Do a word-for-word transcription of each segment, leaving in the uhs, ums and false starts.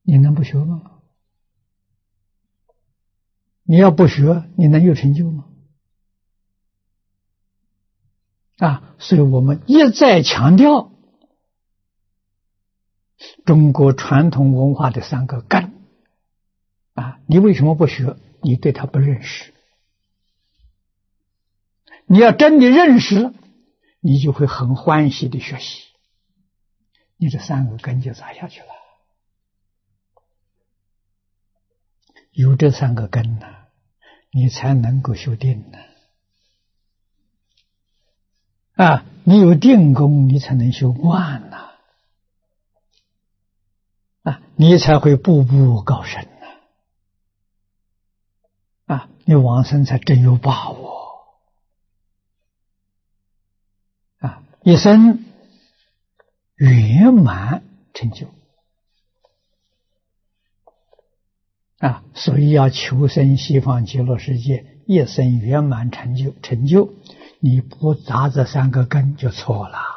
你能不学吗？你要不学，你能有成就吗？啊，所以我们一再强调中国传统文化的三个根。啊，你为什么不学？你对它不认识。你要真的认识了，你就会很欢喜的学习，你这三个根就扎下去了。有这三个根呢，你才能够修定呢。啊，你有定功，你才能修观呐。啊，你才会步步高升呐。啊，你往生才真有把握。啊，一生圆满成就。啊，所以要求生西方极乐世界，一生圆满成就。成就，你不扎这三个根就错了。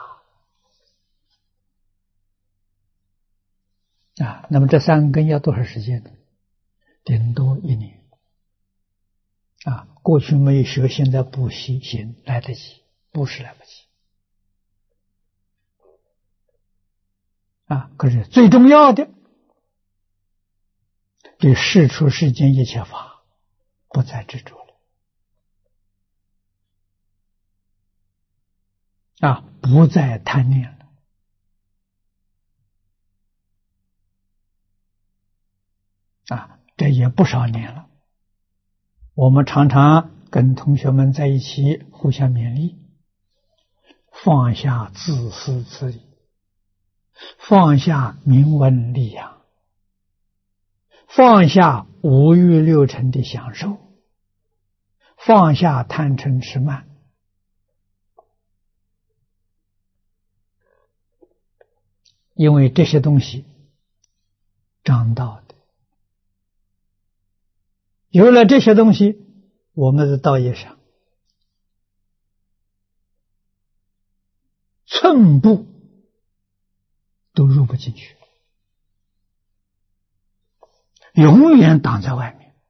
啊，那么这三个根要多少时间呢？顶多一年。啊，过去没有学，现在补习行，来得及，不是来不及。啊，可是最重要的，对世出世间一切法不再执着了。啊，不再贪念了。啊，这也不少年了。我们常常跟同学们在一起互相勉励，放下自私自利，放下名闻利养，放下五欲六尘的享受，放下贪嗔痴慢。因为这些东西长道的，有了这些东西，我们的道业上寸步都入不进去，永远挡在外面。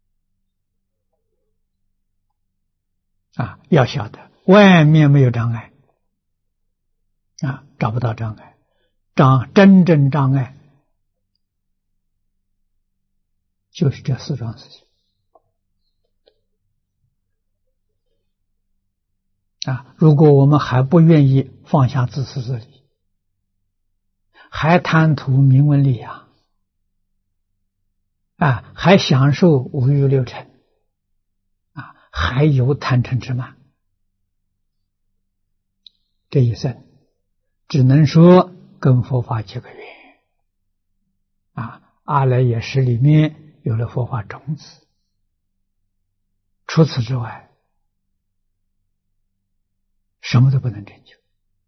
啊，要晓得外面没有障碍，啊，找不到障碍。障真正障碍就是这四桩事情。啊，如果我们还不愿意放下自私自利，还贪图名闻利养，啊，还享受五欲六尘，啊，还有贪嗔痴慢，这一生只能说跟佛法结个缘。啊，阿赖耶识里面有了佛法种子，除此之外什么都不能成就。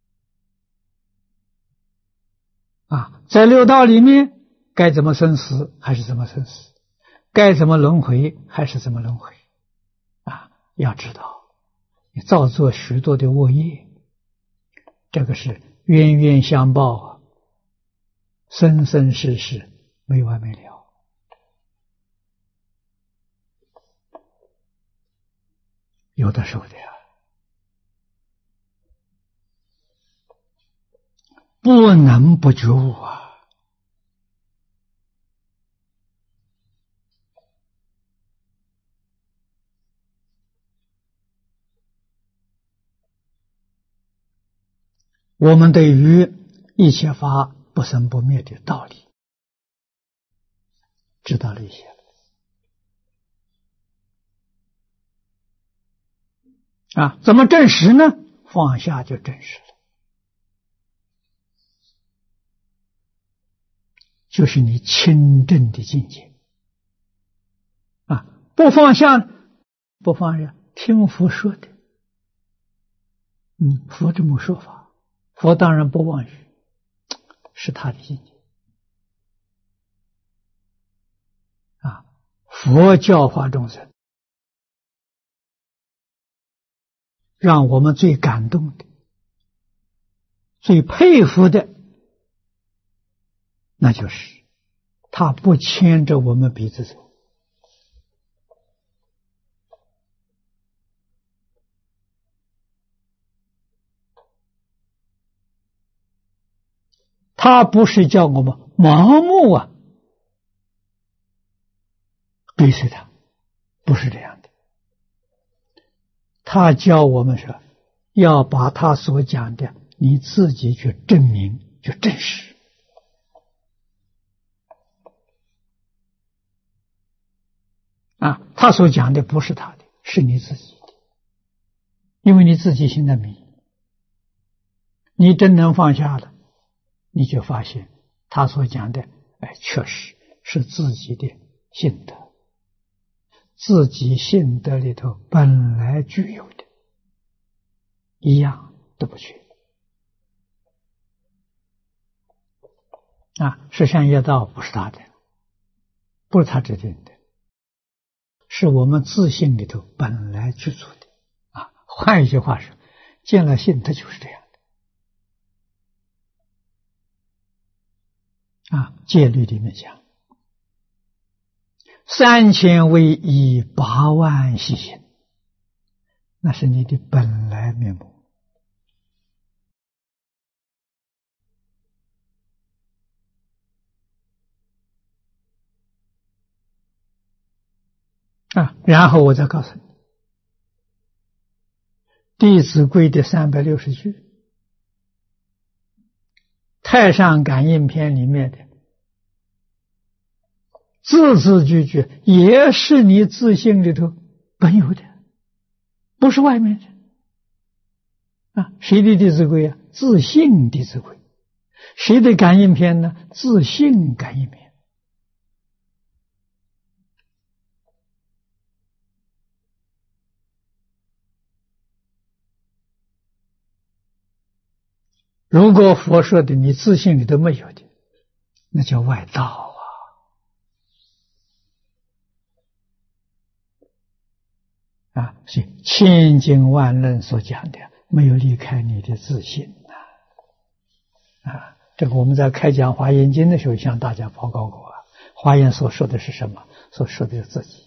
啊，在六道里面该怎么生死还是怎么生死，该怎么轮回还是怎么轮回。啊，要知道你造作许多的恶业，这个是冤冤相报啊，生生世世没完没了。有的受的呀，不能不觉悟啊。我们对于一切法不生不灭的道理知道了一些啊，怎么证实呢？放下就证实了，就是你清正的境界啊。不放下，不放下，听佛说的，嗯，佛这么说法，佛当然不妄语，是他的境界啊。佛教化众生，让我们最感动的、最佩服的，那就是他不牵着我们鼻子走。他不是叫我们盲目啊追随他，不是这样的。他教我们说，要把他所讲的你自己去证明，去证实。啊，他所讲的不是他的，是你自己的，因为你自己心在迷，你真能放下了，你就发现他所讲的，哎，确实是自己的性德，自己性德里头本来具有的，一样都不缺。啊，十善业道不是他的，不是他制定的，是我们自性里头本来具足的。啊，换一句话说，见了性，它就是这样的。啊，戒律里面讲，三千为一，八万细行，那是你的本来面目。啊，然后我再告诉你，《弟子规》的三百六十句，《太上感应篇》里面的字字句句，也是你自性里头本有的，不是外面的。啊，谁的《弟子规》啊？自性《弟子规》。谁的感应篇呢？自性感应篇。如果佛说的你自性里都没有的，那叫外道啊！啊，所以千经万论所讲的，没有离开你的自性啊！啊，这个我们在开讲《华严经》的时候向大家报告过啊。华严所说的是什么？所说的是自己。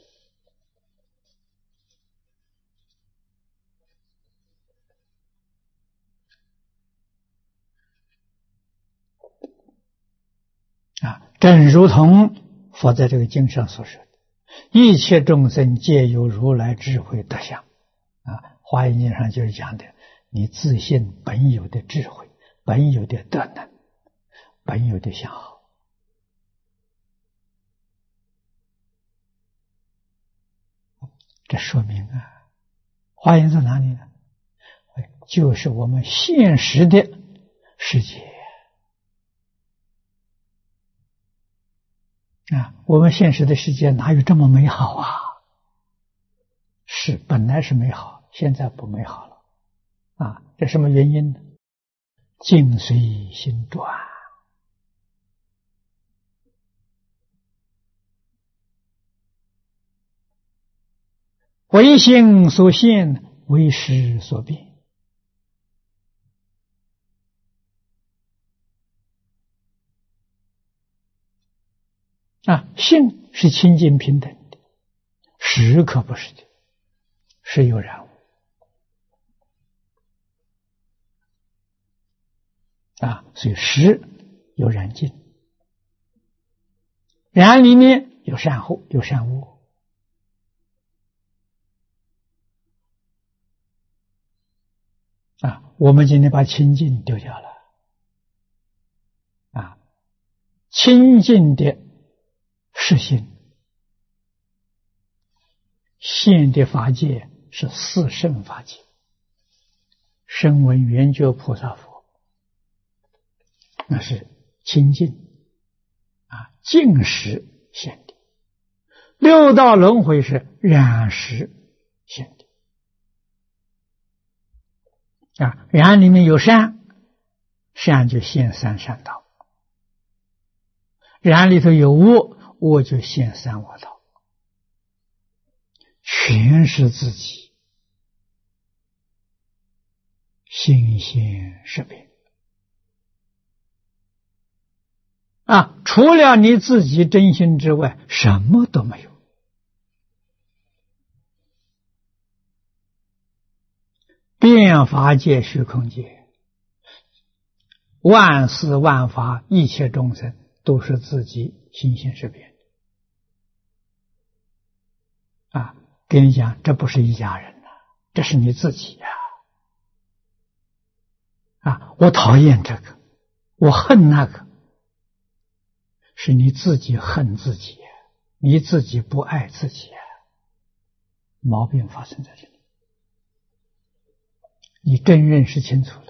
啊，正如同佛在这个经上所说的，一切众生皆有如来智慧德相。啊，华严经上就是讲的，你自性本有的智慧，本有的德能，本有的相好。这说明啊，华严在哪里呢？就是我们现实的世界。啊，我们现实的世界哪有这么美好啊？是，本来是美好，现在不美好了。啊，这什么原因呢？境随心转。为心所现，为识所变。啊，性是清净平等的，识可不是的，识有染污。啊，所以识有染净，染里面有善后，有善恶。啊，我们今天把清净丢掉了。啊，清净的实性，现的法界是四圣法界，声闻缘觉菩萨佛，那是清净啊，净实现的。六道轮回是染实现的啊，染里面有善，善就现三善道；染里头有恶，恶就现三恶道。全是自己心现识变。 啊，除了你自己真心之外，什么都没有。变法界、虚空界，万事万法，一切众生都是自己心性识变的。啊，跟你讲，这不是一家人呐、啊，这是你自己呀、啊！啊，我讨厌这个，我恨那个，是你自己恨自己，你自己不爱自己，毛病发生在这里。你真认识清楚了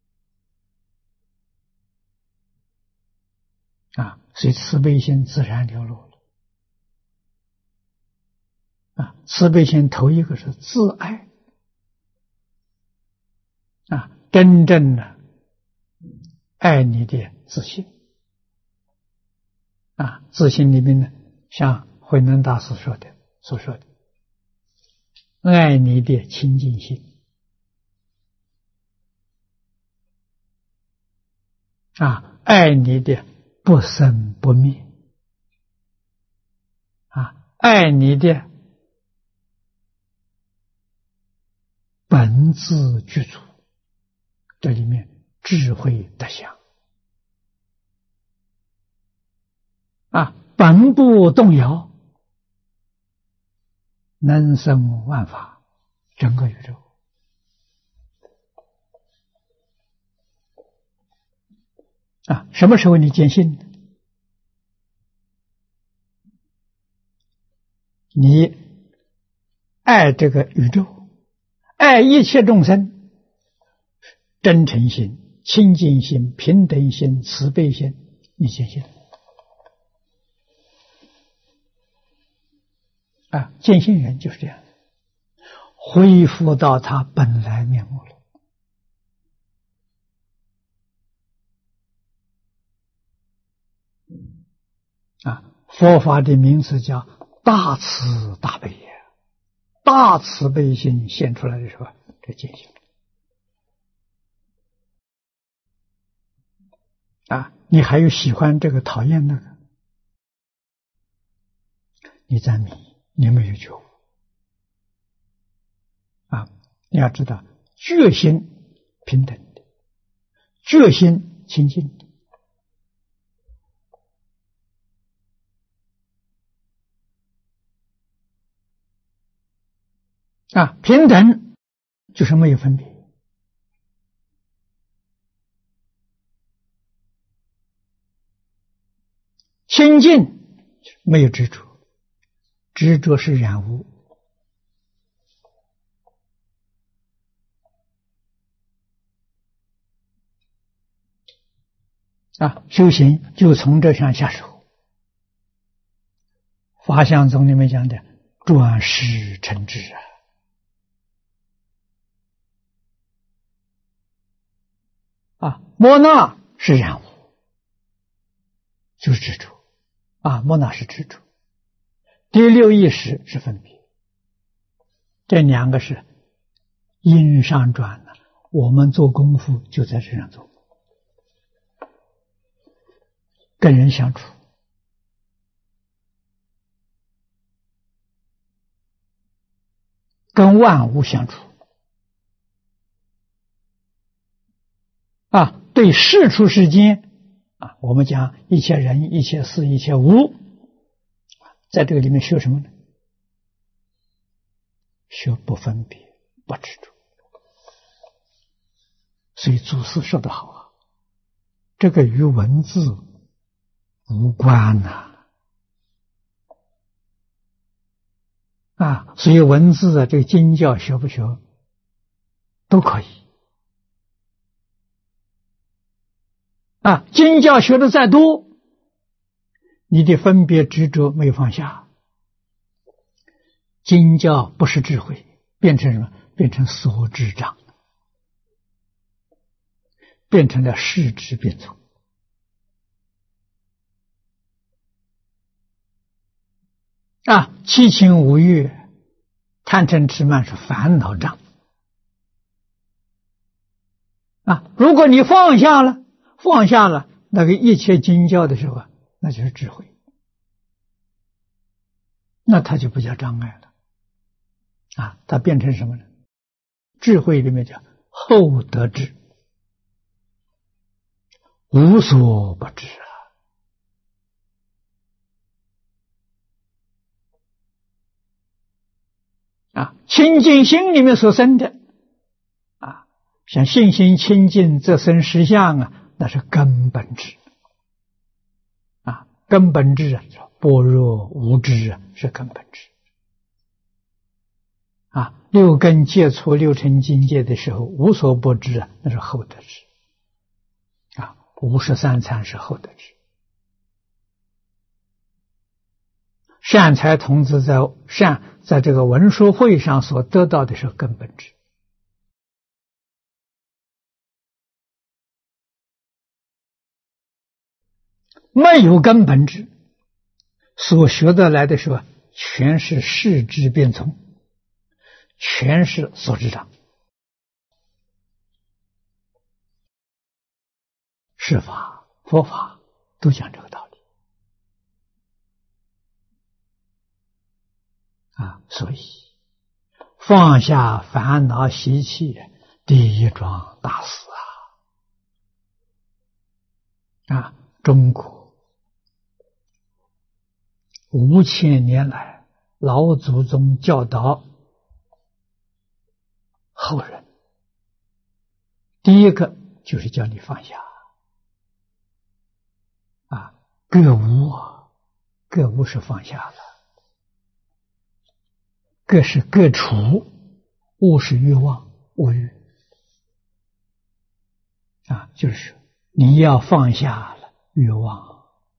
啊，所以慈悲心自然流露了啊。慈悲心头一个是自爱啊，真正的爱你的自信啊，自信里面呢，像慧能大师说的所说的，爱你的清净心。啊，爱你的不生不灭啊，爱你的本自具足，这里面智慧德相啊，本不动摇，能生万法，整个宇宙。啊，什么时候你坚信？你爱这个宇宙，爱一切众生，真诚心、清净心、平等心、慈悲心，你坚信啊？坚信人就是这样，恢复到他本来面目了。啊，佛法的名词叫大慈大悲也，大慈悲心现出来的时候，这见性啊，你还有喜欢这个讨厌那个，你在迷，你没有觉悟啊！你要知道，觉心平等的，觉心清净的。啊，平等就是没有分别，清净没有执着，执着是染污。啊，修行就从这上下手。法相宗里面讲的转识成智啊。啊，莫那是染污，就是执着啊，莫那是执着。第六意识是分别，这两个是因上转的。我们做功夫就在这上做，跟人相处，跟万物相处。啊，对世出世间啊，我们讲一切人、一切事、一切物，在这个里面学什么呢？学不分别，不执着。所以祖师说得好啊，这个与文字无关呐。啊，所以文字啊，这个经教学不学都可以。啊，经教学的再多，你的分别执着没有放下，经教不是智慧，变成什么？变成所知障，变成了视之变聪。啊，七情五欲、贪嗔痴慢是烦恼障。啊，如果你放下了。放下了， 那个一切经教的时候，那就是智慧，那它就不叫障碍了啊，它变成什么呢？智慧里面叫后得智，无所不知啊！啊，清净心里面所生的啊，像信心清净则生实相啊，那是根本智啊，根本智啊，般若无知啊，是根本智啊。六根接触六尘境界的时候，无所不知啊，那是后得智啊。五十三参是后得智。善财童子在善在这个文殊会上所得到的是根本智。没有根本智，所学得来的时候，全是视之变从，全是所知障。释法、佛法都讲这个道理啊，所以放下烦恼习气，第一桩大事啊！啊，中国五千年来，老祖宗教导后人，第一个就是叫你放下啊，各无啊，各无是放下了，各是各处，物是欲望，无欲啊，就是你要放下了欲望。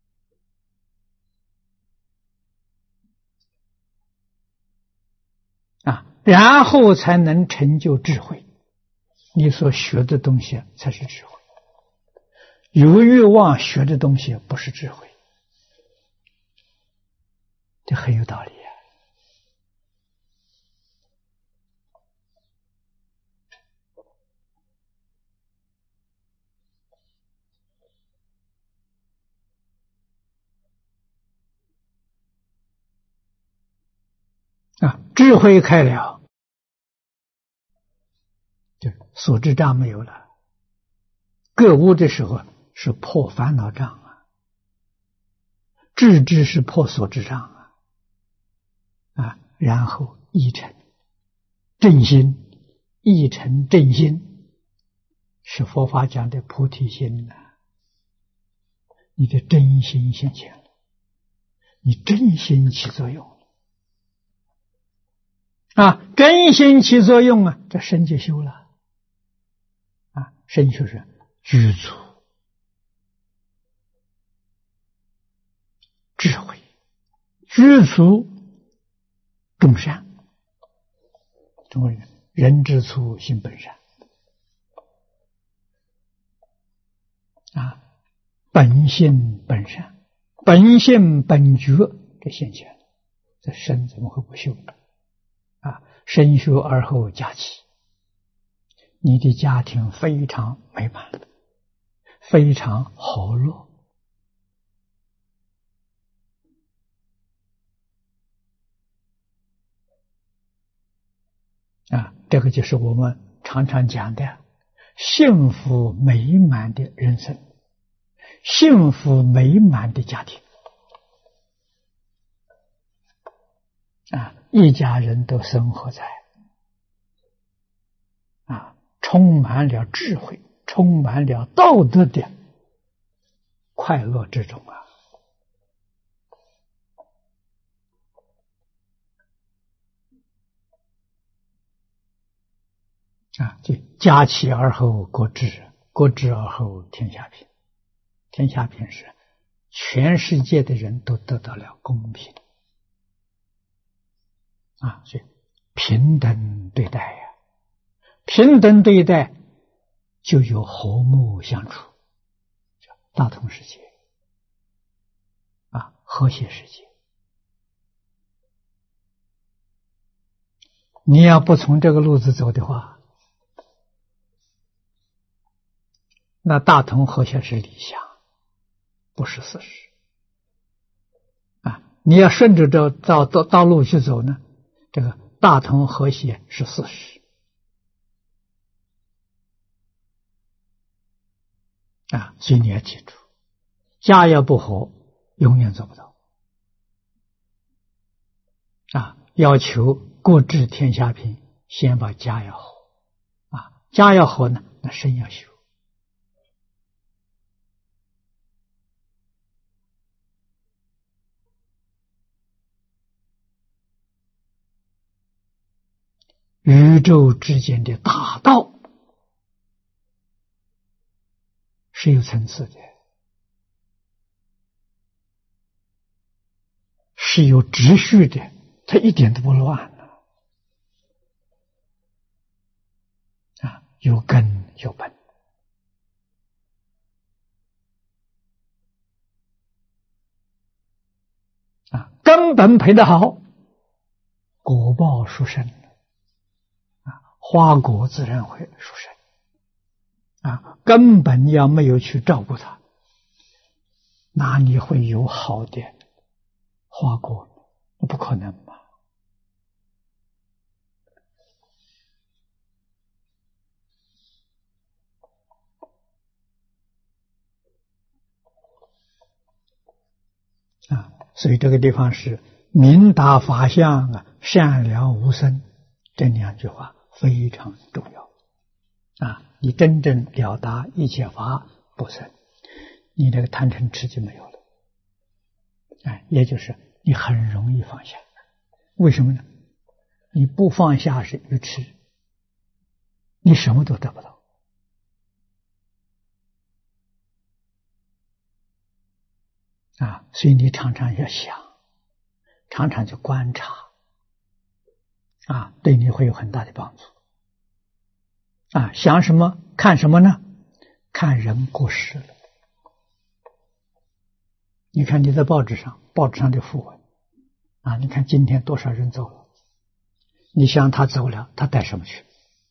啊，然后才能成就智慧。你所学的东西才是智慧，有欲望学的东西不是智慧，这很有道理啊！啊，智慧开了，就所知障没有了。各无的时候是破烦恼障啊，智智是破所知障啊，啊，然后一成正心，一成正心，是佛法讲的菩提心啊。你的真心现前了，你真心起作用了啊，真心起作用啊，这身就修了啊，身就是具足智慧，具足众善。中国人人之初性本善啊，本性本善，本性本觉，这现前，这身怎么会不修呢？啊，身修而后家齐，你的家庭非常美满，非常和乐啊，这个就是我们常常讲的幸福美满的人生，幸福美满的家庭啊，一家人都生活在啊充满了智慧，充满了道德的快乐之中啊。啊，就家齐而后国治，国治而后天下平。天下平是全世界的人都得到了公平啊，所以平等对待呀、啊，平等对待就有和睦相处，大同世界啊，和谐世界。你要不从这个路子走的话，那大同和谐是理想不是四十啊。你要顺着这道道道路去走呢，这个大同和谐是四十啊，所以你要记住，家要不和，永远做不到啊。要求国治天下平，先把家要和啊，家要和呢，那身要修。宇宙之间的大道是有层次的，是有秩序的，它一点都不乱啊，有根有本啊，根本培得好，果报殊胜啊，花果自然会殊胜啊。根本要没有去照顾它，哪里会有好的花果？不可能嘛！啊，所以这个地方是明达法相啊，善了无生，这两句话非常重要啊！你真正了达一切法不生，你这个贪嗔痴就没有了，哎，也就是你很容易放下。为什么呢？你不放下是愚痴，你什么都得不到啊！所以你常常要想，常常去观察啊，对你会有很大的帮助啊！想什么看什么呢？看人过世了。你看你在报纸上，报纸上的讣文啊，你看今天多少人走了，你想他走了，他带什么去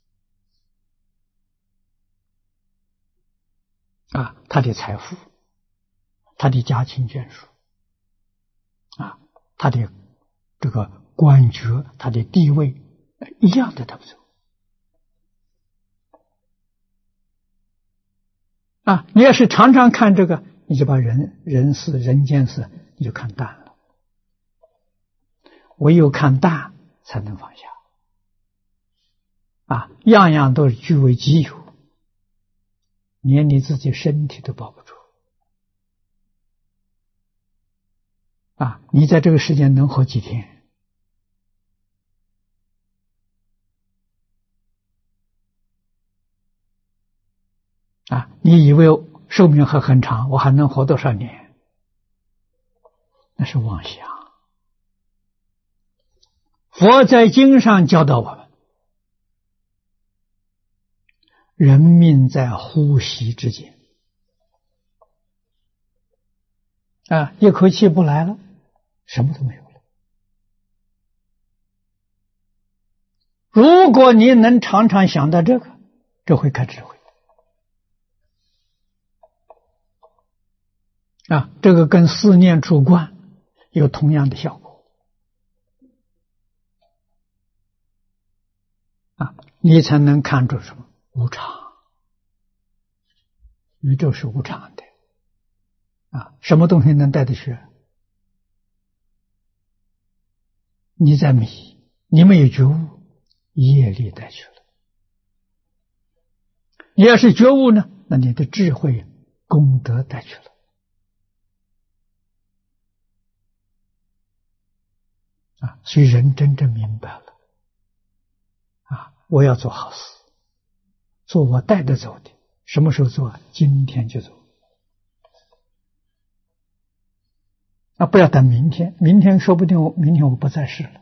啊？他的财富，他的家亲眷属啊，他的这个官爵，他的地位一样的带不走啊。你要是常常看这个，你就把人人事人间事你就看淡了，唯有看淡才能放下啊！样样都是据为己有，连你自己身体都保不住啊！你在这个世界能活几天啊？你以为寿命还很长，我还能活多少年？那是妄想。佛在经上教导我们，人命在呼吸之间啊，一口气不来了，什么都没有了。如果你能常常想到这个，这会开智慧啊，这个跟思念出观有同样的效果啊，你才能看出什么无常。宇宙是无常的啊，什么东西能带得去？你在迷，你没有觉悟，业力带去了。你要是觉悟呢，那你的智慧功德带去了啊。所以人真正明白了啊，我要做好事，做我带得走的。什么时候做？今天就做啊！不要等明天，明天说不定我明天我不在世了，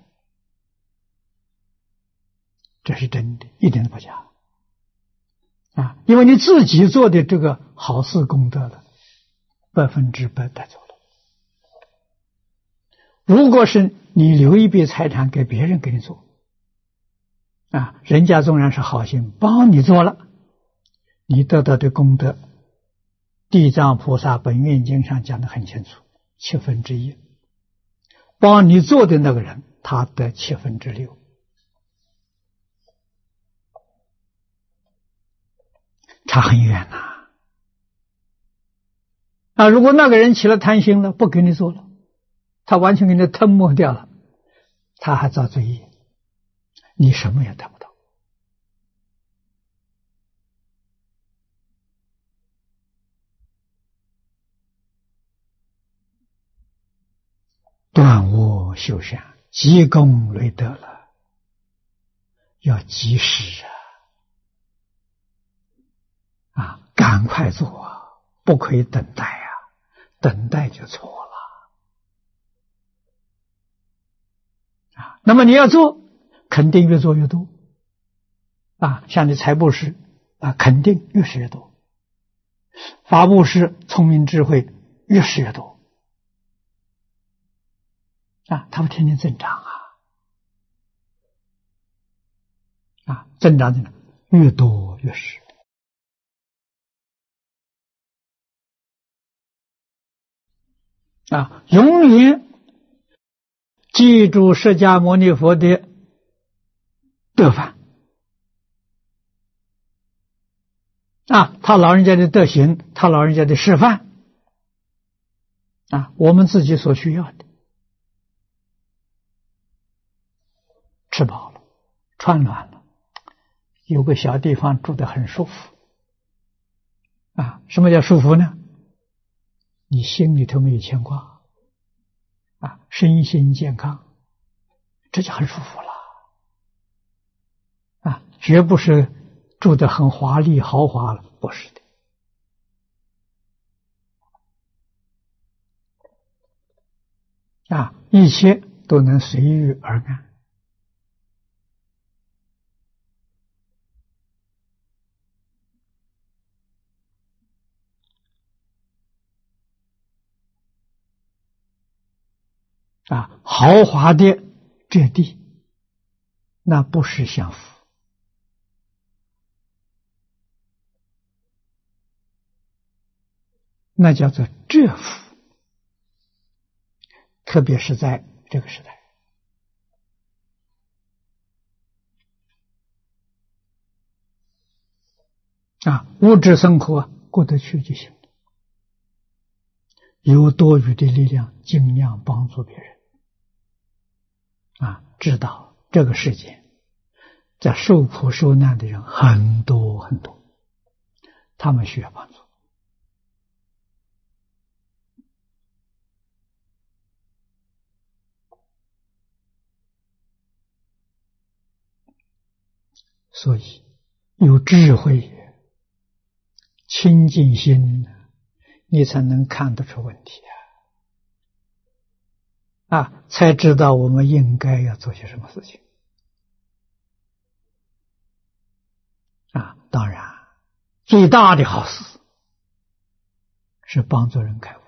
这是真的，一点都不假啊！因为你自己做的这个好事功德了，百分之百带走了。如果是你留一笔财产给别人给你做啊，人家纵然是好心帮你做了，你得到的功德地藏菩萨本愿经上讲得很清楚，七分之一。帮你做的那个人，他得七分之六，差很远呐、啊。啊，如果那个人起了贪心了，不给你做了，他完全给你吞没掉了，他还造罪业，你什么也得不到。断恶修善，积功累德了，要及时啊！啊，赶快做啊，不可以等待啊，等待就错了啊。那么你要做，肯定越做越多啊。像你财布施啊，肯定越施越多；法布施，聪明智慧越施越多。啊，它会天天增长啊！啊，增长的越多越是啊，永远记住释迦牟尼佛的德范啊，他老人家的德行，他老人家的示范啊，我们自己所需要的。吃饱了，穿暖了，有个小地方住得很舒服啊！什么叫舒服呢？你心里头没有牵挂啊，身心健康，这就很舒服了啊！绝不是住得很华丽豪华了，不是的啊！一切都能随遇而安。啊，豪华的这地，那不是享福，那叫做折福。特别是在这个时代，啊，物质生活过得去就行了，有多余的力量，尽量帮助别人。啊，知道这个世界在受苦受难的人很多很多，他们需要帮助。所以有智慧、清净心，你才能看得出问题啊！啊，才知道我们应该要做些什么事情啊！当然，最大的好事是帮助人开悟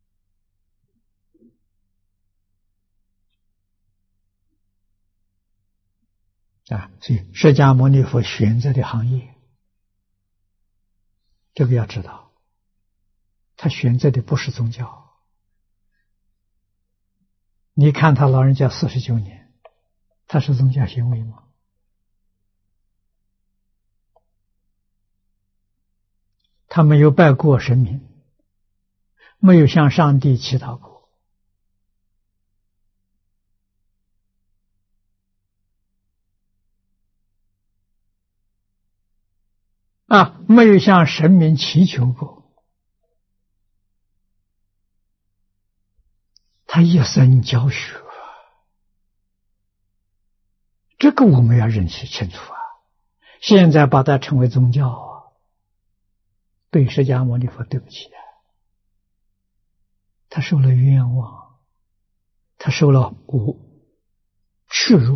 啊！所以释迦牟尼佛选择的行业，这个要知道，他选择的不是宗教。你看他老人家四十九年，他是宗教行为吗？他没有拜过神明，没有向上帝祈祷过，啊，没有向神明祈求过，他一生教学，这个我们要认识清楚啊！现在把它称为宗教啊，对释迦牟尼佛对不起啊！他受了冤枉，他受了侮耻辱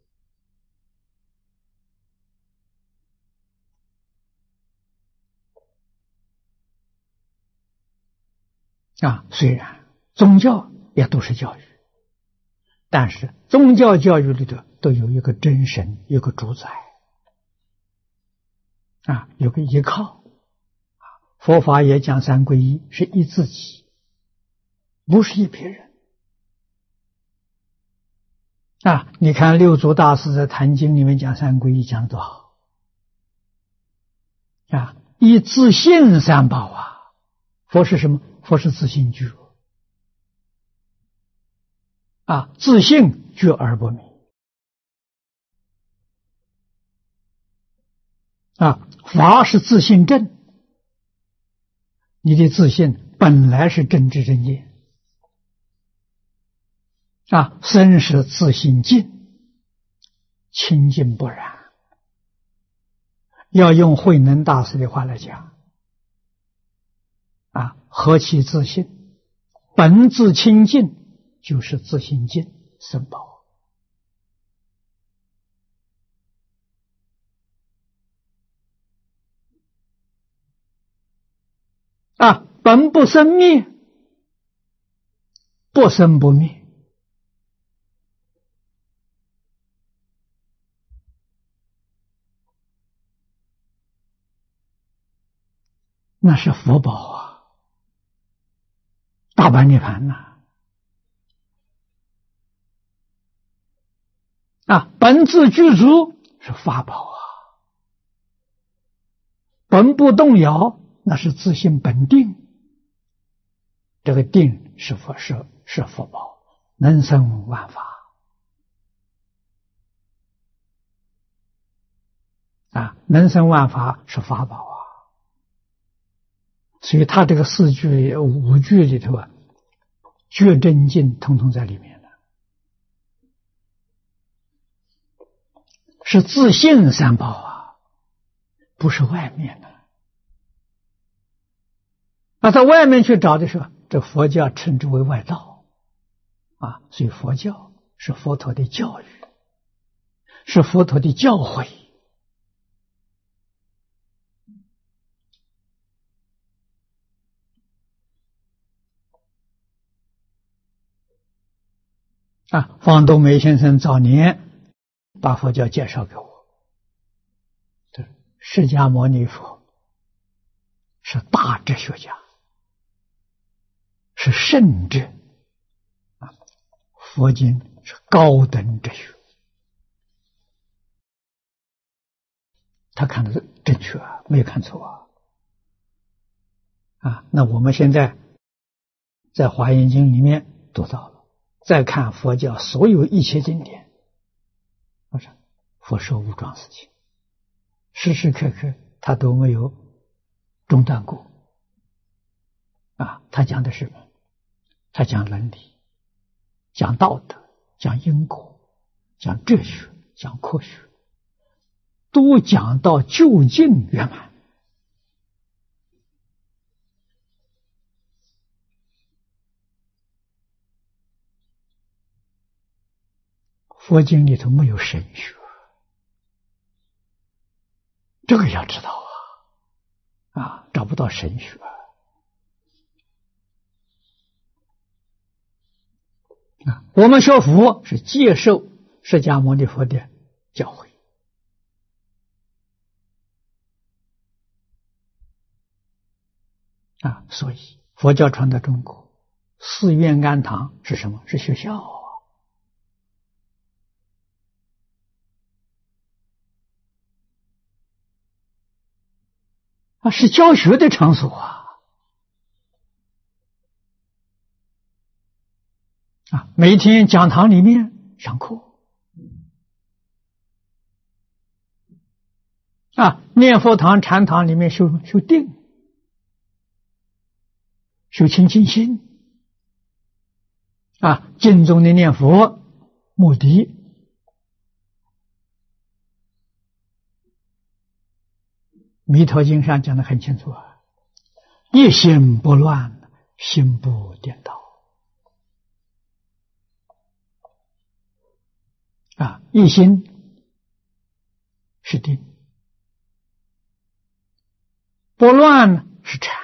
啊！虽然宗教也都是教育，但是宗教教育里头都有一个真神，有个主宰啊，有个依靠啊， 佛法也讲三皈依，是依自己，不是依别人。啊，你看六祖大师在《坛经》里面讲三皈依讲得多好啊！依自性三宝啊，佛是什么？佛是自性觉啊，自性觉而不迷啊，法是自性正，你的自性本来是正知正见啊，身是自性净，清净不染。要用慧能大师的话来讲啊，何其自性，本自清净，就是自性净生宝啊，本不生灭，不生不灭。那是佛宝啊，大般涅槃呐！啊，本自具足是法宝啊，本不动摇，那是自性本定。这个定是佛是是佛宝，能生万法啊，能生万法是法宝啊。所以他这个四句五句里头啊，觉真净统统在里面了，是自性三宝啊，不是外面的。那到外面去找的时候，这佛教称之为外道啊，所以佛教是佛陀的教育，是佛陀的教诲。啊，方东梅先生早年把佛教介绍给我，这释迦牟尼佛是大哲学家，是圣哲啊，佛经是高等哲学，他看的是正确啊，没有看错啊。啊，那我们现在在华严经里面读到了，再看佛教所有一切经典，我说佛说无桩事情，时时刻刻他都没有中断过啊。他讲的是什么？他讲伦理，讲道德，讲因果，讲哲学，讲科学，都讲到究竟圆满。佛经里头没有神学，这个要知道啊，啊，找不到神学啊。我们学佛是接受释迦牟尼佛的教诲啊，所以佛教传到中国，寺院庵堂是什么？是学校啊。啊，是教学的场所啊！啊，每天讲堂里面上课，啊，念佛堂、禅堂里面修修定、修清净心，啊，经中的念佛目的，弥陀经上讲得很清楚啊，一心不乱，心不颠倒。啊，一心是定，不乱是禅。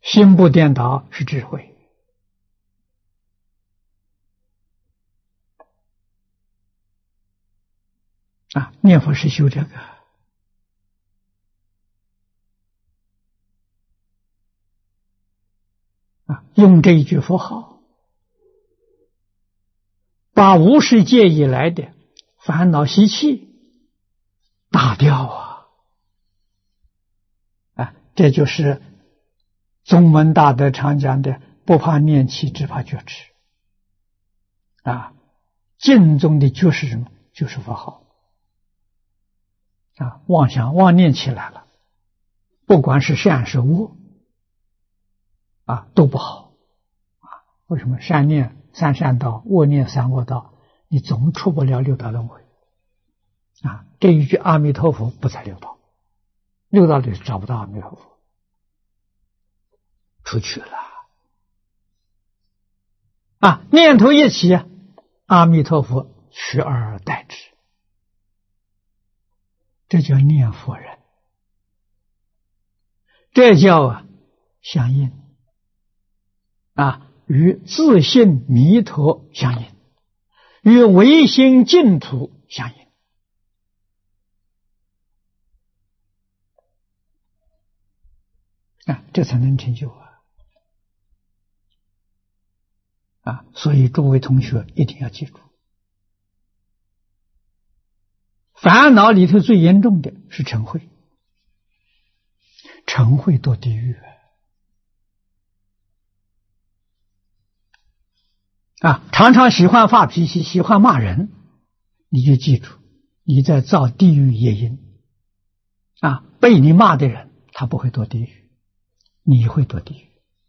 心不颠倒是智慧。啊，念佛是修这个。啊，用这一句佛号，把无始界以来的烦恼习气打掉啊！啊，这就是宗门大德常讲的“不怕念起，只怕觉迟”。啊，净宗的觉是什么？就是佛号。啊，妄想妄念起来了，不管是善是恶，啊，都不好。啊，为什么？善念三善道，恶念三恶道，你总出不了六道轮回。啊，这一句阿弥陀佛不在六道，六道里找不到阿弥陀佛，出去了。啊，念头一起，阿弥陀佛取而代之，这叫念佛人，这叫啊相应啊，与自信弥陀相应，与唯心净土相应。啊，这才能成就啊！啊，所以诸位同学一定要记住，烦恼里头最严重的是嗔恚，嗔恚堕地狱啊！常常喜欢发脾气，喜欢骂人，你就记住，你在造地狱业因啊！被你骂的人，他不会堕地狱，你会堕地狱。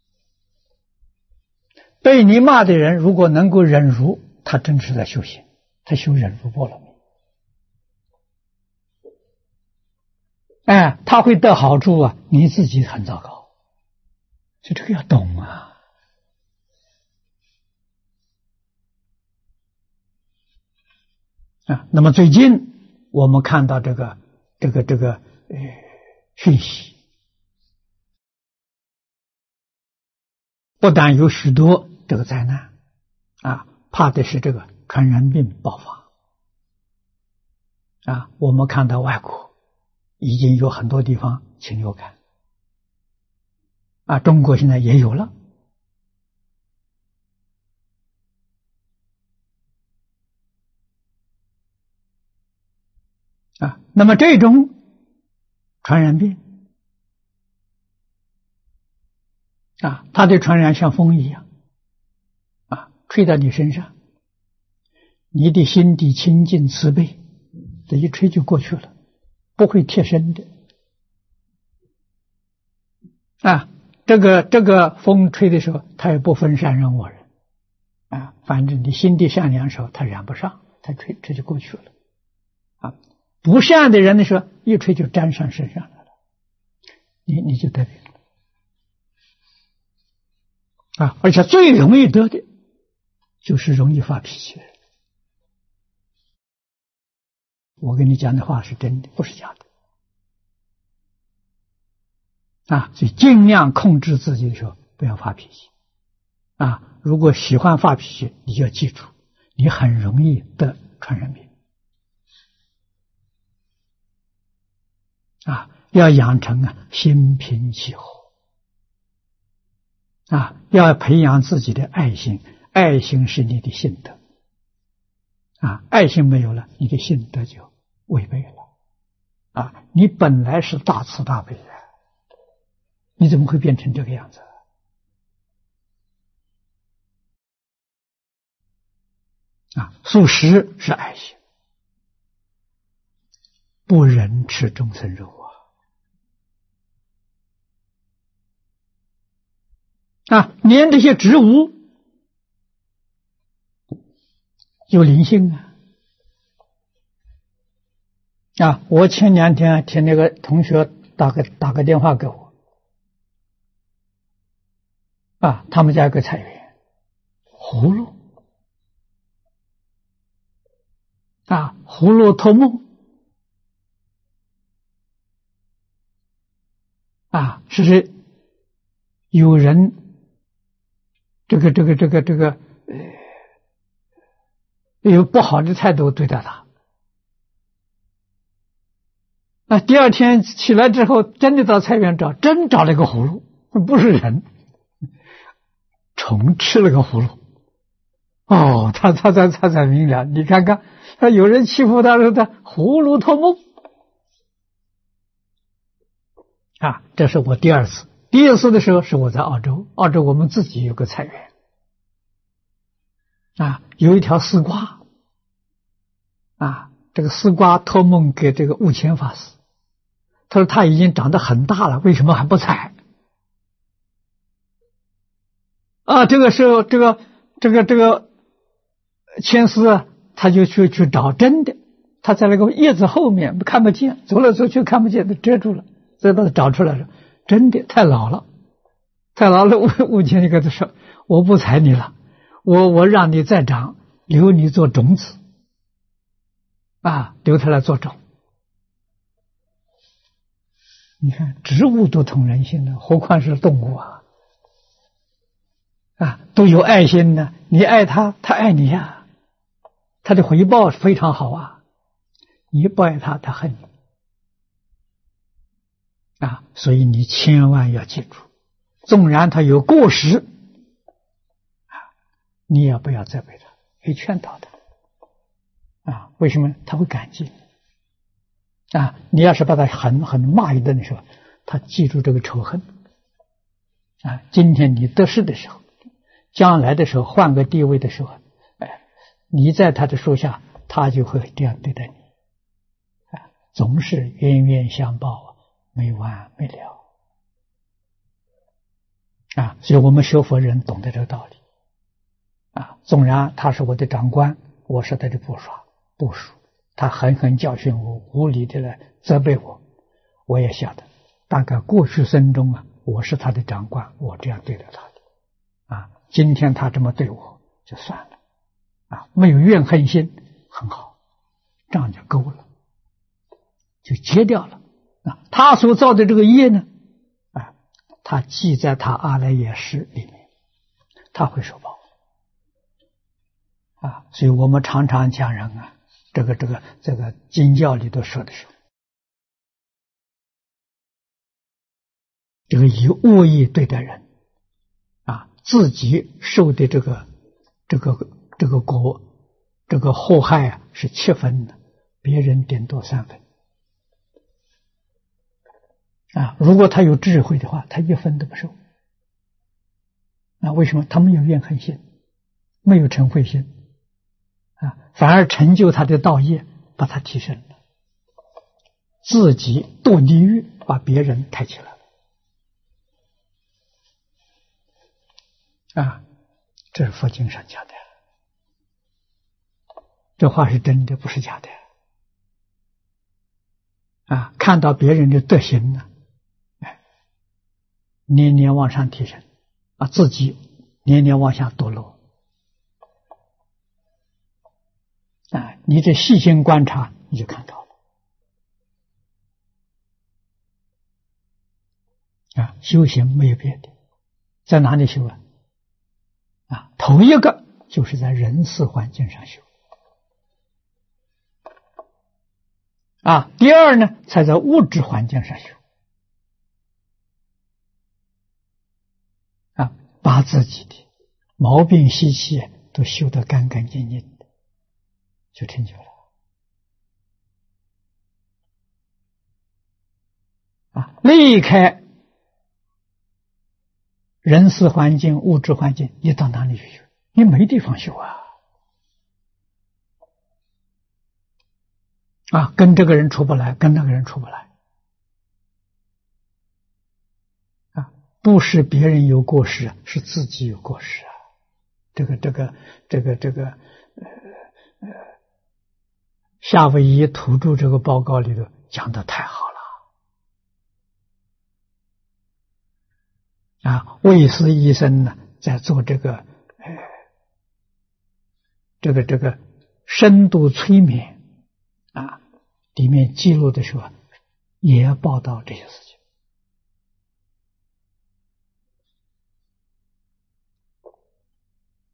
被你骂的人，如果能够忍辱，他真是在修行，他修忍辱波罗蜜。哎，他会得好处啊，你自己很糟糕，所以这个要懂啊。啊，那么最近我们看到这个这个这个呃讯息，不但有许多这个灾难啊，怕的是这个传染病爆发啊。我们看到外国已经有很多地方禽流感啊，中国现在也有了。啊，那么这种传染病啊，它的传染像风一样啊，吹到你身上，你的心地清净慈悲，这一吹就过去了，不会贴身的啊。这个这个风吹的时候，它也不分善人恶人啊，反正你心地善良的时候，它染不上，它吹吹就过去了啊。不善的人的时候，一吹就沾上身上来了，你你就得病了啊！而且最容易得的，就是容易发脾气的人。我跟你讲的话是真的，不是假的啊！所以尽量控制自己的时候，不要发脾气啊！如果喜欢发脾气，你就要记住，你很容易得传染病。啊，要养成啊心平气和啊，要培养自己的爱心，爱心是你的性德啊，爱心没有了，你的性德就违背了啊。你本来是大慈大悲的，你怎么会变成这个样子啊？素食是爱心，不忍吃众生肉啊！啊，连这些植物有灵性啊！啊，我前两天听那个同学打个打个电话给我，啊，他们家有个菜园，葫芦啊，葫芦托梦啊，是有人这个这个这个这个呃有不好的态度对待他，那第二天起来之后，真的到菜园找，真找了个葫芦，不是人，虫吃了个葫芦。哦，他他才他才明了，你看看，他有人欺负他说他葫芦托梦啊，这是我第二次。第一次的时候是我在澳洲，澳洲我们自己有个菜园啊，有一条丝瓜啊，这个丝瓜托梦给这个悟谦法师，他说他已经长得很大了，为什么还不采？啊，这个时候这个这个这个谦师啊，他就去去找真的，他在那个叶子后面看不见，走来走去看不见，都遮住了，再把它找出来了，真的太老了，太老了。悟悟谦就跟他说：“我不采你了，我我让你再长，留你做种子啊，留它来做种。”你看，植物都通人性了，何况是动物啊？啊，都有爱心的，你爱他，他爱你呀，他的回报非常好啊。你不爱他，他恨你啊，所以你千万要记住，纵然他有过失啊，你也不要责备他，可以劝导他啊。为什么？他会感激你啊。你要是把他狠狠骂一顿的时候，他记住这个仇恨啊。今天你得势的时候，将来的时候换个地位的时候，哎，你在他的树下，他就会这样对待你啊，总是冤冤相报，没完没了啊。所以我们学佛人懂得这个道理啊。纵然他是我的长官，我是他的部属部属，他狠狠教训我，无理的来责备我，我也晓得，大概过去生中啊，我是他的长官，我这样对待他的啊。今天他这么对我，就算了啊，没有怨恨心，很好，账就勾了，就结掉了啊。他所造的这个业呢，啊，他记在他阿赖耶识里面，他会受报啊。所以我们常常讲人啊，这个这个这个经教里头说的时候，这个以恶意对待人啊，自己受的这个这个这个果，这个祸害啊是七分的，别人顶多三分啊。如果他有智慧的话，他一分都不受啊。为什么？他没有怨恨心，没有嗔恚心啊，反而成就他的道业，把他提升了，自己堕地狱，把别人抬起来啊。这是佛经上讲的，这话是真的，不是假的啊。看到别人的德行呢，哎，年年往上提升啊，自己年年往下堕落啊。你这细心观察，你就看到了啊。修行没有别的，在哪里修啊？啊，头一个就是在人事环境上修啊，第二呢，才在物质环境上修啊，把自己的毛病习气都修得干干净净的，就成就了啊。离开人事环境、物质环境，你到哪里去修？你没地方修啊！啊，跟这个人处不来，跟那个人处不来啊！不是别人有过失，是自己有过失啊！这个、这个、这个、这个，呃呃，夏威夷土著这个报告里头讲的太好了。啊，魏斯医生呢，在做这个，呃，这个这个深度催眠啊，里面记录的时候，也要报道这些事情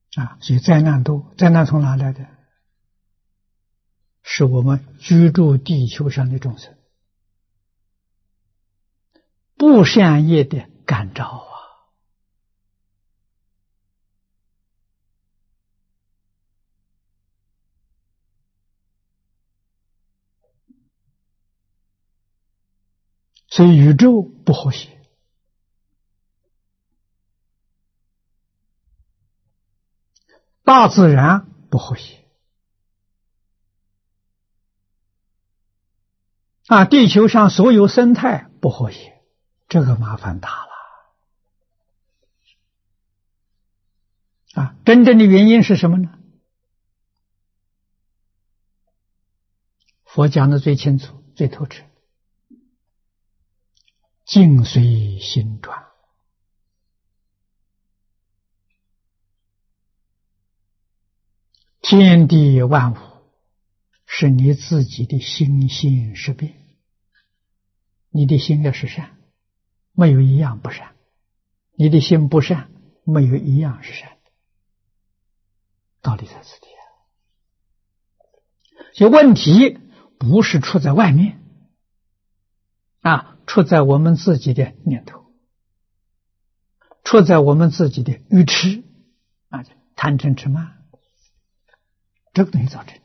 啊，所以灾难多，灾难从哪来的？是我们居住地球上的众生不善业的感召啊。所以宇宙不和谐，大自然不和谐啊，地球上所有生态不和谐，这个麻烦大了啊！真正的原因是什么呢？佛讲的最清楚、最透彻，境随心转。天地万物是你自己的心性识变，你的心要是善，没有一样不善；你的心不善，没有一样是善的。道理在此地啊。所以问题不是出在外面啊，出在我们自己的念头，出在我们自己的愚痴啊，贪嗔痴慢，这个东西造成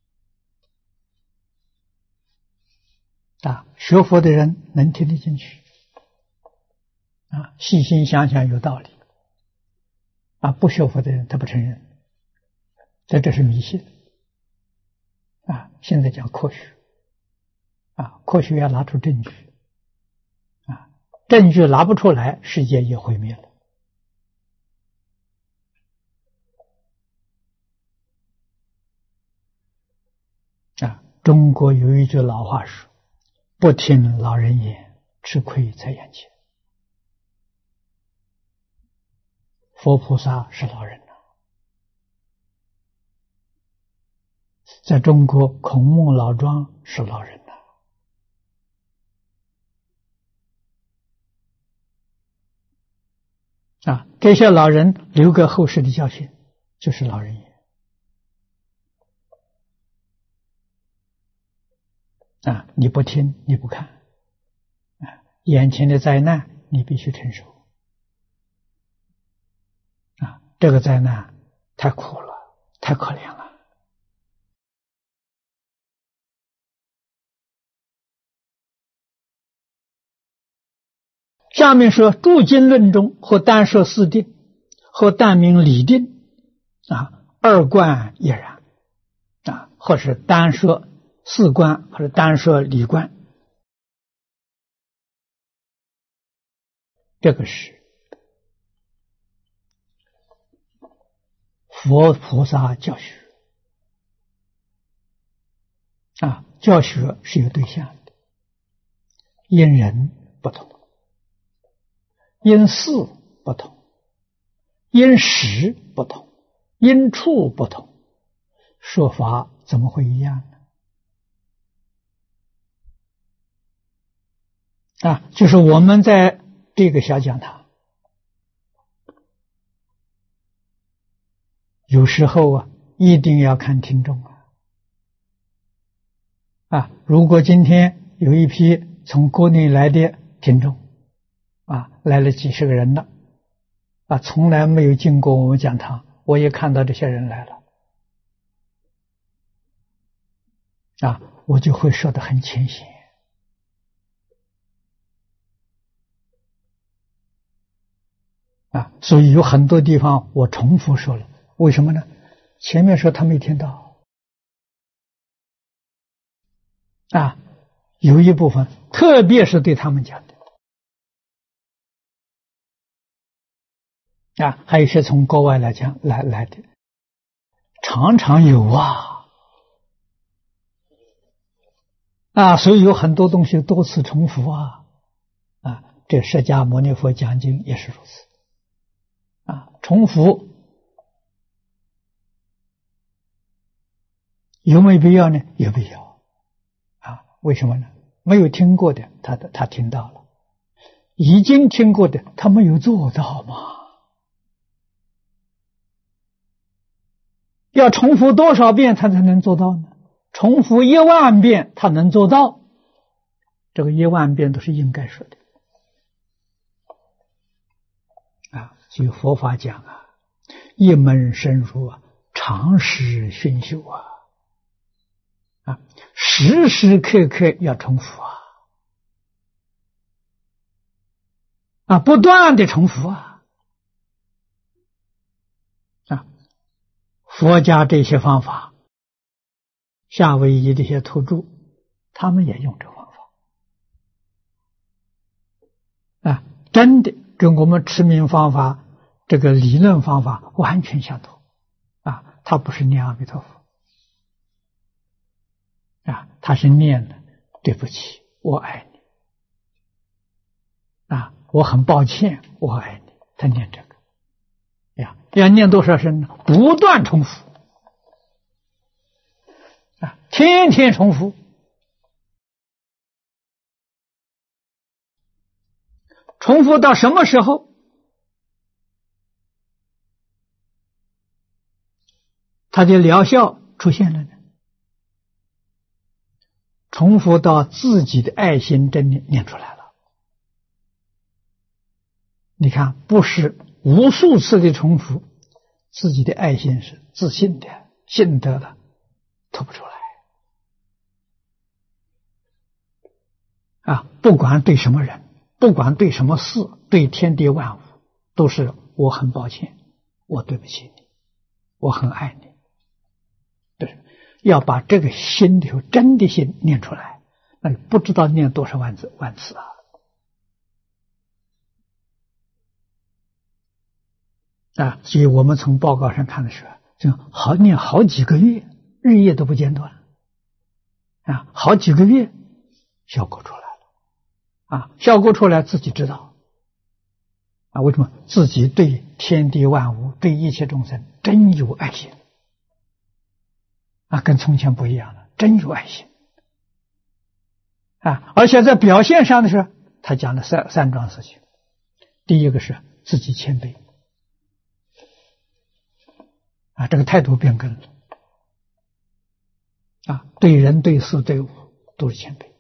的啊。学佛的人能听得进去啊，细心想想有道理啊。不学佛的人他不承认，这这是迷信啊。现在讲科学啊，科学要拿出证据啊，证据拿不出来，世界也毁灭了。啊，中国有一句老话说：“不听老人言，吃亏在眼前。”佛菩萨是老人呐，在中国孔孟老庄是老人呐。啊，这些老人留给后世的教训就是老人言啊，你不听，你不看啊，眼前的灾难你必须承受啊，这个灾难太苦了，太可怜了。下面说诸经论中或单说四定，或单名理定啊，二观亦然啊，或是单说四观，或者单说理观，这个是佛菩萨教学啊，教学是有对象的，因人不同，因事不同，因时不同，因处不同，说法怎么会一样呢？啊，就是我们在这个小讲堂，有时候啊，一定要看听众啊。啊，如果今天有一批从国内来的听众啊，来了几十个人了啊，从来没有进过我们讲堂，我也看到这些人来了啊，我就会说得很浅显啊，所以有很多地方我重复说了，为什么呢？前面说他没听到啊，有一部分特别是对他们讲的啊，还有一些从国外来讲来来的，常常有啊啊，所以有很多东西多次重复啊啊，这释迦牟尼佛讲经也是如此啊，重复有没有必要呢？有必要啊，为什么呢？没有听过的他他听到了，已经听过的他没有做到嘛要重复多少遍他才能做到呢？重复一万遍他能做到，这个一万遍都是应该说的啊。所以佛法讲啊，一门深入啊，常识熏修啊，啊，时时刻刻要重复啊，啊，不断的重复啊，啊，佛家这些方法，夏威夷这些土著，他们也用这方法，啊，真的跟我们持名方法这个理论方法完全相同，啊，他不是念阿弥陀佛。啊，他是念的，对不起，我爱你，啊，我很抱歉，我爱你。他念这个，呀，要念多少声呢？不断重复，啊，天天重复，重复到什么时候？它的疗效出现了呢？重复到自己的爱心真的念出来了。你看，不是无数次的重复，自己的爱心是自信的、信得的，吐不出来。啊，不管对什么人，不管对什么事，对天地万物，都是我很抱歉，我对不起你，我很爱你。对，要把这个心里头真的心念出来，那不知道念多少万字万次啊！啊，所以我们从报告上看的是，就好念好几个月，日夜都不间断，啊，好几个月，效果出来了，啊，效果出来自己知道，啊，为什么？自己对天地万物、对一切众生真有爱心。啊，跟从前不一样了，真有爱心啊！而且在表现上的时候，他讲了三三桩事情。第一个是自己谦卑啊，这个态度变更了啊，对人对事对物都是谦卑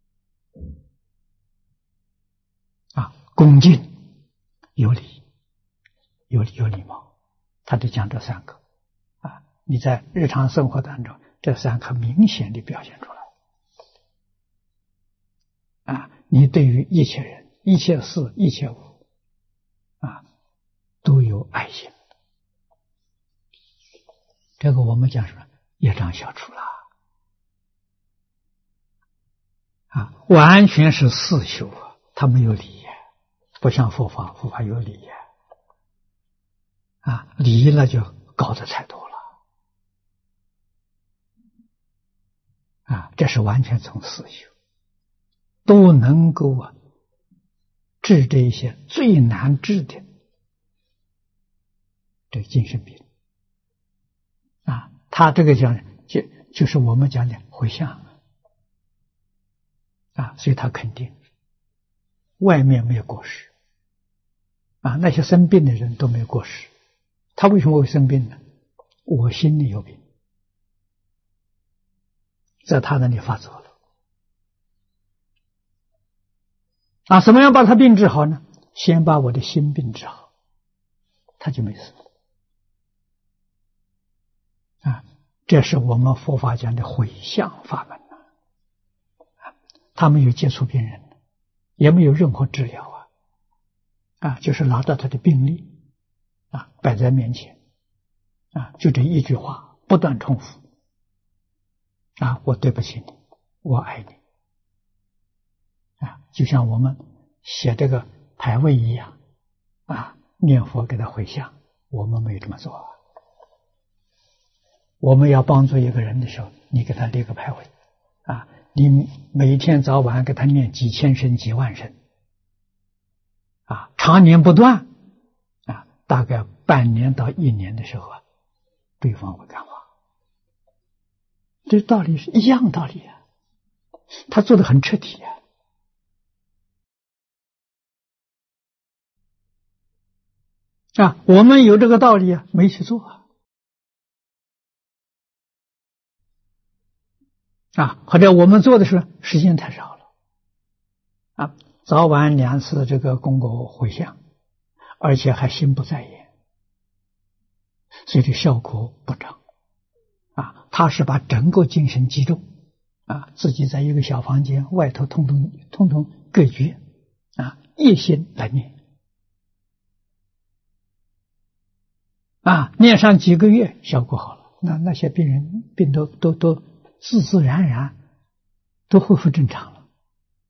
啊，恭敬有礼，有有礼貌，他就讲这三个。你在日常生活当中，这三个明显的表现出来啊！你对于一切人、一切事、一切物啊，都有爱心。这个我们讲说业障消除了啊，完全是四修啊，他没有理，不像佛法，佛法有理啊，理了就高的太多了。啊，这是完全从四修，都能够啊治这一些最难治的这个精神病啊。他这个讲就就是我们讲的回向啊，所以他肯定外面没有过失啊，那些生病的人都没有过失，他为什么会生病呢？我心里有病。在他那里发作了啊！怎么样把他病治好呢？先把我的心病治好，他就没事啊！这是我们佛法讲的回向法门啊！他没有接触病人，也没有任何治疗啊啊！就是拿到他的病历啊，摆在面前啊，就这一句话，不断重复。啊，我对不起你，我爱你啊，就像我们写这个牌位一样啊，念佛给他回向，我们没有这么做啊。我们要帮助一个人的时候，你给他立个牌位啊，你每天早晚给他念几千声几万声啊，常年不断啊，大概半年到一年的时候啊，对方会感化。这道理是一样道理啊，他做得很彻底啊。啊，我们有这个道理啊，没去做啊。 啊，或者我们做的是时间太少了啊，早晚两次这个功果回向，而且还心不在焉，所以这效果不彰啊。他是把整个精神集中啊，自己在一个小房间，外头通通通通隔绝啊，一心来念啊，念上几个月效果好了，那那些病人病都都都自自然然都恢复正常了。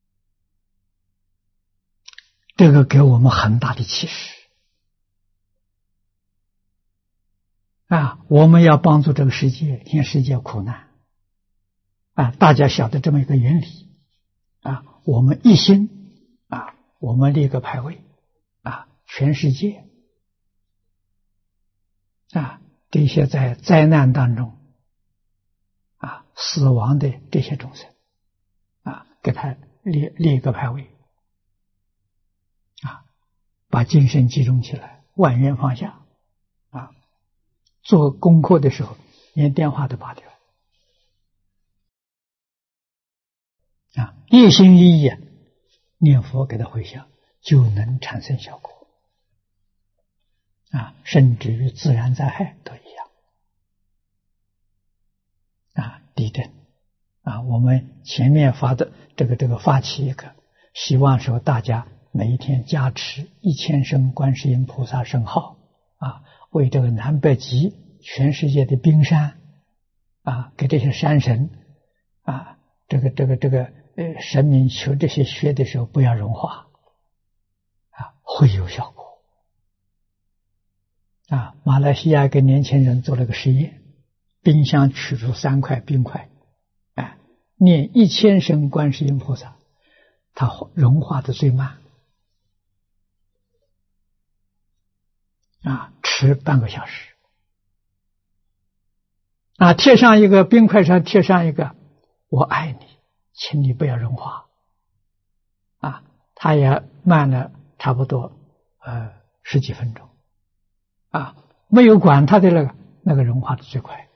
这个给我们很大的启示啊！我们要帮助这个世界，现世界苦难啊！大家晓得这么一个原理啊！我们一心啊，我们立个牌位啊，全世界啊，这些在灾难当中啊死亡的这些众生啊，给他立立一个牌位啊，把精神集中起来，万缘放下啊，做功课的时候连电话都拔掉啊，一心一意念佛给他回向，就能产生效果啊，甚至于自然灾害都一样啊，地震啊，我们前面发的这个这个发起一个，希望说大家每一天加持一千声观世音菩萨圣号啊，为这个南北极全世界的冰山啊，给这些山神啊，这个这个这个呃神明求这些雪的时候不要融化啊，会有效果啊。马来西亚一个年轻人做了个实验，冰箱取出三块冰块，哎，念一千声观世音菩萨，它融化的最慢啊，迟半个小时啊，贴上一个冰块上贴上一个我爱你，请你不要融化啊，它也慢了差不多呃十几分钟啊，没有管它的那个那个融化的最快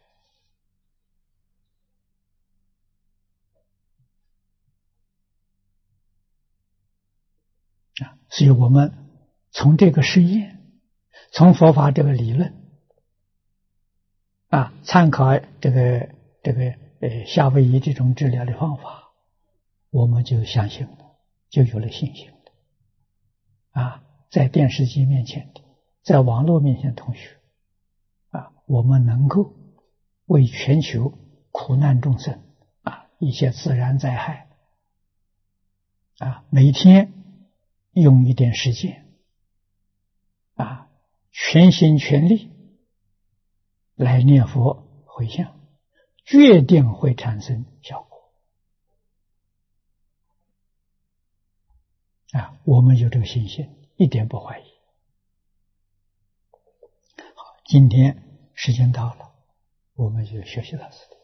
啊，所以我们从这个实验，从佛法这个理论啊，参考这个这个呃夏威夷这种治疗的方法，我们就相信了，就有了信心了啊，在电视机面前的，在网络面前的同学啊，我们能够为全球苦难众生啊，一些自然灾害啊，每天用一点时间啊，全心全力来念佛回向，决定会产生效果啊！我们有这个信心，一点不怀疑。好，今天时间到了，我们就学习到此。